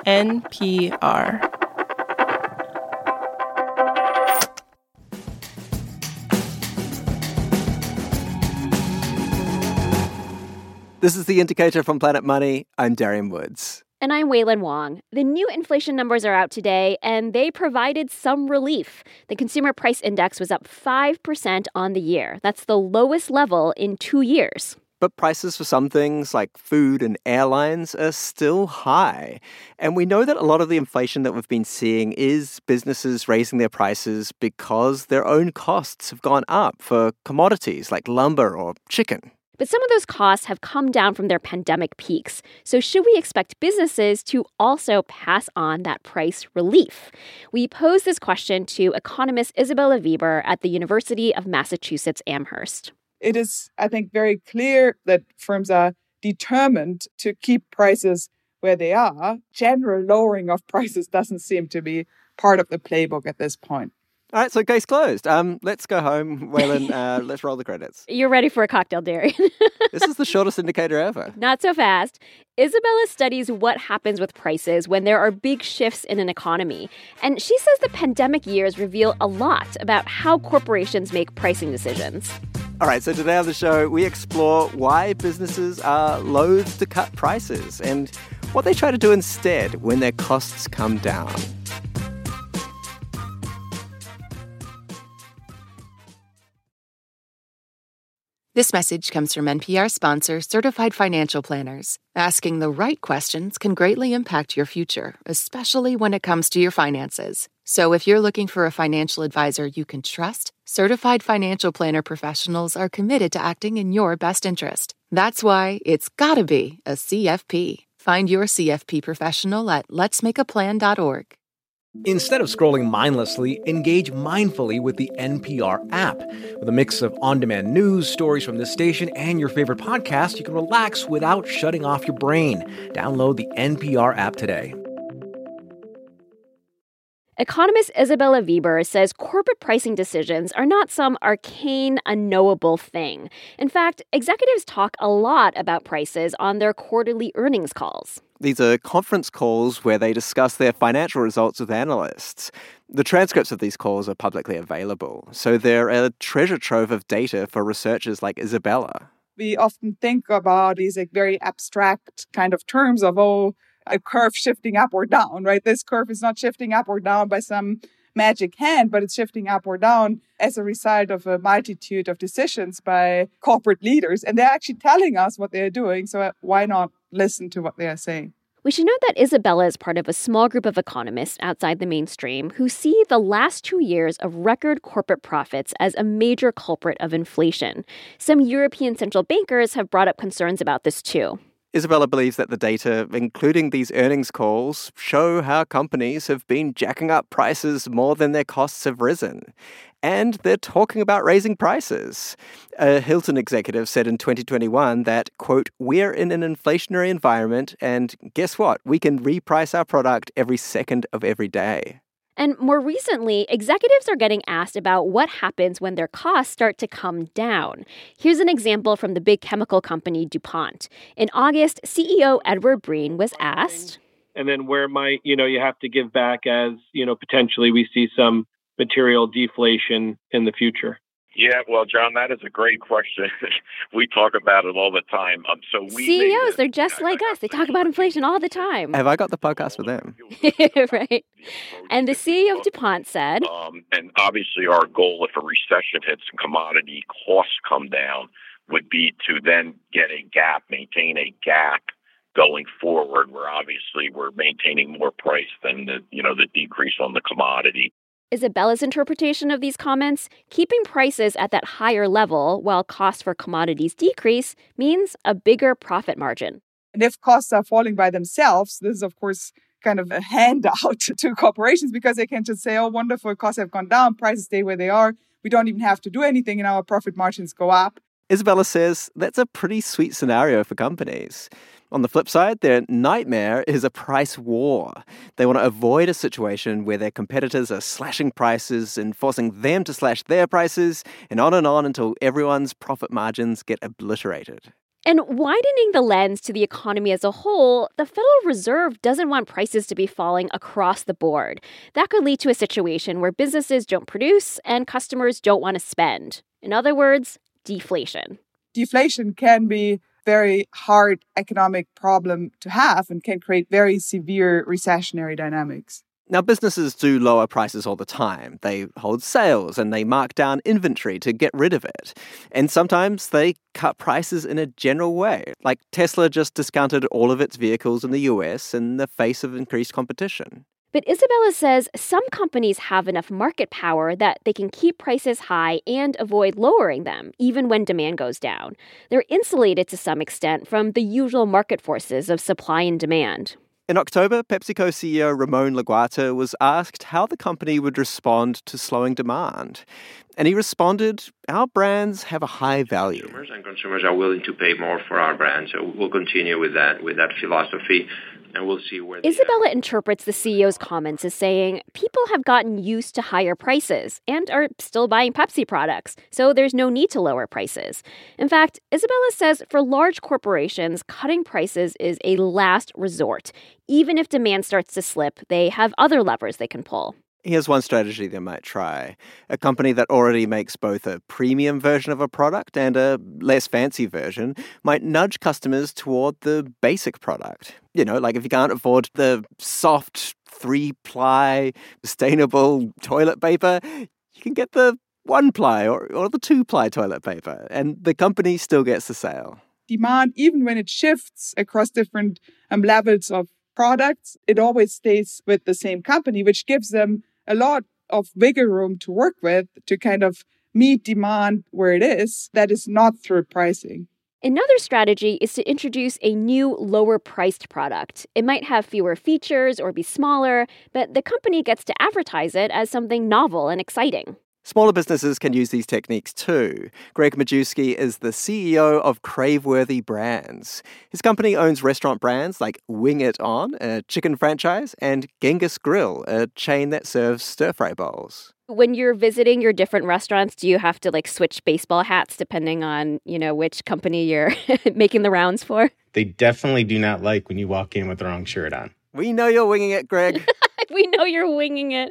NPR. This is The Indicator from Planet Money. I'm Darian Woods. And I'm Wailin Wong. The new inflation numbers are out today, and they provided some relief. The Consumer Price Index was up 5% on the year. That's the lowest level in 2 years. But prices for some things like food and airlines are still high. And we know that a lot of the inflation that we've been seeing is businesses raising their prices because their own costs have gone up for commodities like lumber or chicken. But some of those costs have come down from their pandemic peaks. So should we expect businesses to also pass on that price relief? We posed this question to economist Isabella Weber at the University of Massachusetts Amherst. It is, I think, very clear that firms are determined to keep prices where they are. General lowering of prices doesn't seem to be part of the playbook at this point. All right, so case closed. Let's go home, Waylon. Let's roll the credits. You're ready for a cocktail, Darian. This is the shortest indicator ever. Not so fast. Isabella studies what happens with prices when there are big shifts in an economy. And she says the pandemic years reveal a lot about how corporations make pricing decisions. All right, so today on the show, we explore why businesses are loath to cut prices and what they try to do instead when their costs come down. This message comes from NPR sponsor Certified Financial Planners. Asking the right questions can greatly impact your future, especially when it comes to your finances. So if you're looking for a financial advisor you can trust, Certified Financial Planner professionals are committed to acting in your best interest. That's why it's gotta be a CFP. Find your CFP professional at letsmakeaplan.org. Instead of scrolling mindlessly, engage mindfully with the NPR app. With a mix of on-demand news, stories from this station, and your favorite podcast, you can relax without shutting off your brain. Download the NPR app today. Economist Isabella Weber says corporate pricing decisions are not some arcane, unknowable thing. In fact, executives talk a lot about prices on their quarterly earnings calls. These are conference calls where they discuss their financial results with analysts. The transcripts of these calls are publicly available, so they're a treasure trove of data for researchers like Isabella. We often think about these very abstract kind of terms of, a curve shifting up or down, right? This curve is not shifting up or down by some magic hand, but it's shifting up or down as a result of a multitude of decisions by corporate leaders. And they're actually telling us what they're doing. So why not listen to what they are saying? We should note that Isabella is part of a small group of economists outside the mainstream who see the last 2 years of record corporate profits as a major culprit of inflation. Some European central bankers have brought up concerns about this too. Isabella believes that the data, including these earnings calls, show how companies have been jacking up prices more than their costs have risen. And they're talking about raising prices. A Hilton executive said in 2021 that, quote, "We're in an inflationary environment, and guess what? We can reprice our product every second of every day." And more recently, executives are getting asked about what happens when their costs start to come down. Here's an example from the big chemical company DuPont. In August, CEO Edward Breen was asked, and then where might, you have to give back as, potentially we see some material deflation in the future? Yeah, well, John, that is a great question. We talk about it all the time. CEOs, they're just like us. They talk about inflation all the time. Have I got the podcast for them? Right. And the CEO of DuPont said, and obviously our goal if a recession hits and commodity costs come down would be to then maintain a gap going forward where obviously we're maintaining more price than the decrease on the commodity. Isabella's interpretation of these comments, keeping prices at that higher level while costs for commodities decrease means a bigger profit margin. And if costs are falling by themselves, this is, of course, kind of a handout to corporations because they can just say, oh, wonderful, costs have gone down, prices stay where they are. We don't even have to do anything and our profit margins go up. Isabella says that's a pretty sweet scenario for companies. On the flip side, their nightmare is a price war. They want to avoid a situation where their competitors are slashing prices and forcing them to slash their prices, and on until everyone's profit margins get obliterated. And widening the lens to the economy as a whole, the Federal Reserve doesn't want prices to be falling across the board. That could lead to a situation where businesses don't produce and customers don't want to spend. In other words, deflation. Deflation can be very hard economic problem to have and can create very severe recessionary dynamics. Now, businesses do lower prices all the time. They hold sales and they mark down inventory to get rid of it. And sometimes they cut prices in a general way, like Tesla just discounted all of its vehicles in the US in the face of increased competition. But Isabella says some companies have enough market power that they can keep prices high and avoid lowering them, even when demand goes down. They're insulated to some extent from the usual market forces of supply and demand. In October, PepsiCo CEO Ramon Laguarta was asked how the company would respond to slowing demand. And he responded, our brands have a high value. Consumers are willing to pay more for our brand, so we'll continue with that philosophy, and we'll see where Isabella interprets the CEO's comments as saying people have gotten used to higher prices and are still buying Pepsi products, so there's no need to lower prices. In fact, Isabella says for large corporations, cutting prices is a last resort. Even if demand starts to slip, they have other levers they can pull. Here's one strategy they might try. A company that already makes both a premium version of a product and a less fancy version might nudge customers toward the basic product. You know, like if you can't afford the soft 3-ply sustainable toilet paper, you can get the 1-ply or the 2-ply toilet paper, and the company still gets the sale. Demand, even when it shifts across different levels of products, it always stays with the same company, which gives them a lot of wiggle room to work with to kind of meet demand where it is. That is not through pricing. Another strategy is to introduce a new lower-priced product. It might have fewer features or be smaller, but the company gets to advertise it as something novel and exciting. Smaller businesses can use these techniques too. Greg Majewski is the CEO of Craveworthy Brands. His company owns restaurant brands like Wing It On, a chicken franchise, and Genghis Grill, a chain that serves stir-fry bowls. When you're visiting your different restaurants, do you have to switch baseball hats depending on, which company you're making the rounds for? They definitely do not like when you walk in with the wrong shirt on. We know you're winging it, Greg. We know you're winging it.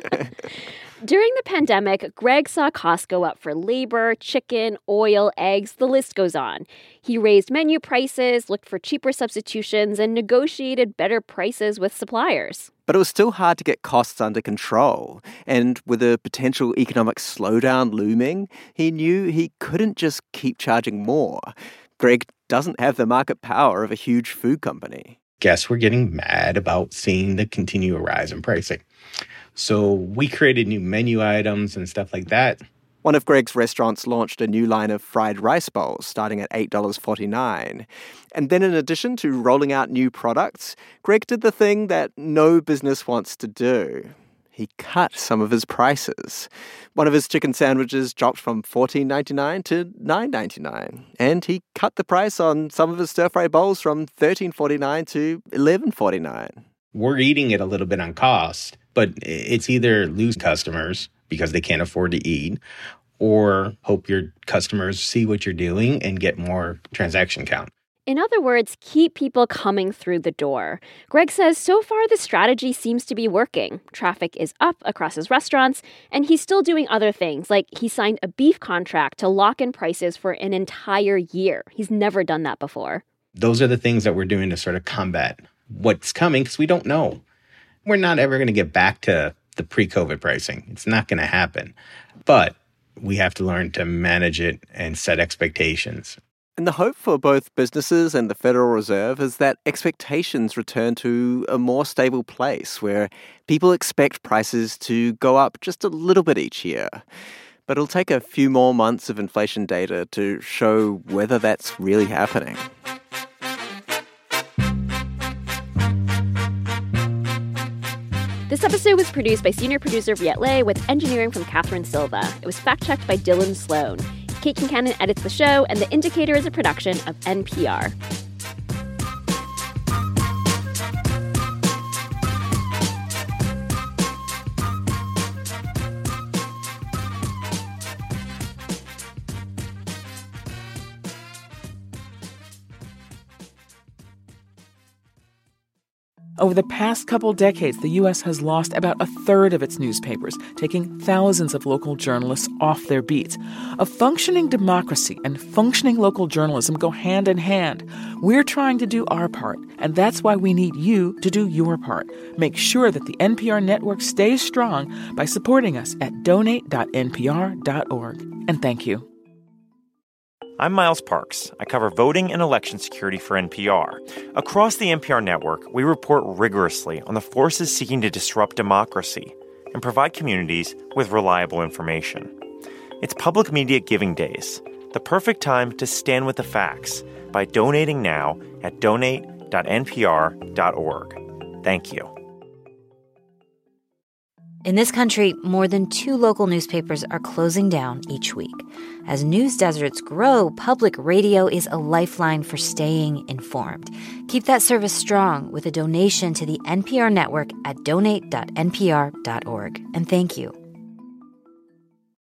During the pandemic, Greg saw costs go up for labor, chicken, oil, eggs, the list goes on. He raised menu prices, looked for cheaper substitutions, and negotiated better prices with suppliers. But it was still hard to get costs under control. And with a potential economic slowdown looming, he knew he couldn't just keep charging more. Greg doesn't have the market power of a huge food company. Guests were getting mad about seeing the continual rise in pricing. So we created new menu items and stuff like that. One of Greg's restaurants launched a new line of fried rice bowls starting at $8.49. And then in addition to rolling out new products, Greg did the thing that no business wants to do. He cut some of his prices. One of his chicken sandwiches dropped from $14.99 to $9.99. And he cut the price on some of his stir-fry bowls from $13.49 to $11.49. We're eating it a little bit on cost, but it's either lose customers because they can't afford to eat, or hope your customers see what you're doing and get more transaction count. In other words, keep people coming through the door. Greg says so far the strategy seems to be working. Traffic is up across his restaurants, and he's still doing other things, like he signed a beef contract to lock in prices for an entire year. He's never done that before. Those are the things that we're doing to sort of combat what's coming, because we don't know. We're not ever going to get back to the pre-COVID pricing. It's not going to happen. But we have to learn to manage it and set expectations. And the hope for both businesses and the Federal Reserve is that expectations return to a more stable place where people expect prices to go up just a little bit each year. But it'll take a few more months of inflation data to show whether that's really happening. This episode was produced by senior producer Viet Le with engineering from Catherine Silva. It was fact-checked by Dylan Sloan. Kate Kincannon edits the show, and The Indicator is a production of NPR. Over the past couple decades, the U.S. has lost about a third of its newspapers, taking thousands of local journalists off their beats. A functioning democracy and functioning local journalism go hand in hand. We're trying to do our part, and that's why we need you to do your part. Make sure that the NPR network stays strong by supporting us at donate.npr.org. And thank you. I'm Miles Parks. I cover voting and election security for NPR. Across the NPR network, we report rigorously on the forces seeking to disrupt democracy and provide communities with reliable information. It's Public Media Giving Days, the perfect time to stand with the facts by donating now at donate.npr.org. Thank you. In this country, more than 2 local newspapers are closing down each week. As news deserts grow, public radio is a lifeline for staying informed. Keep that service strong with a donation to the NPR network at donate.npr.org. And thank you.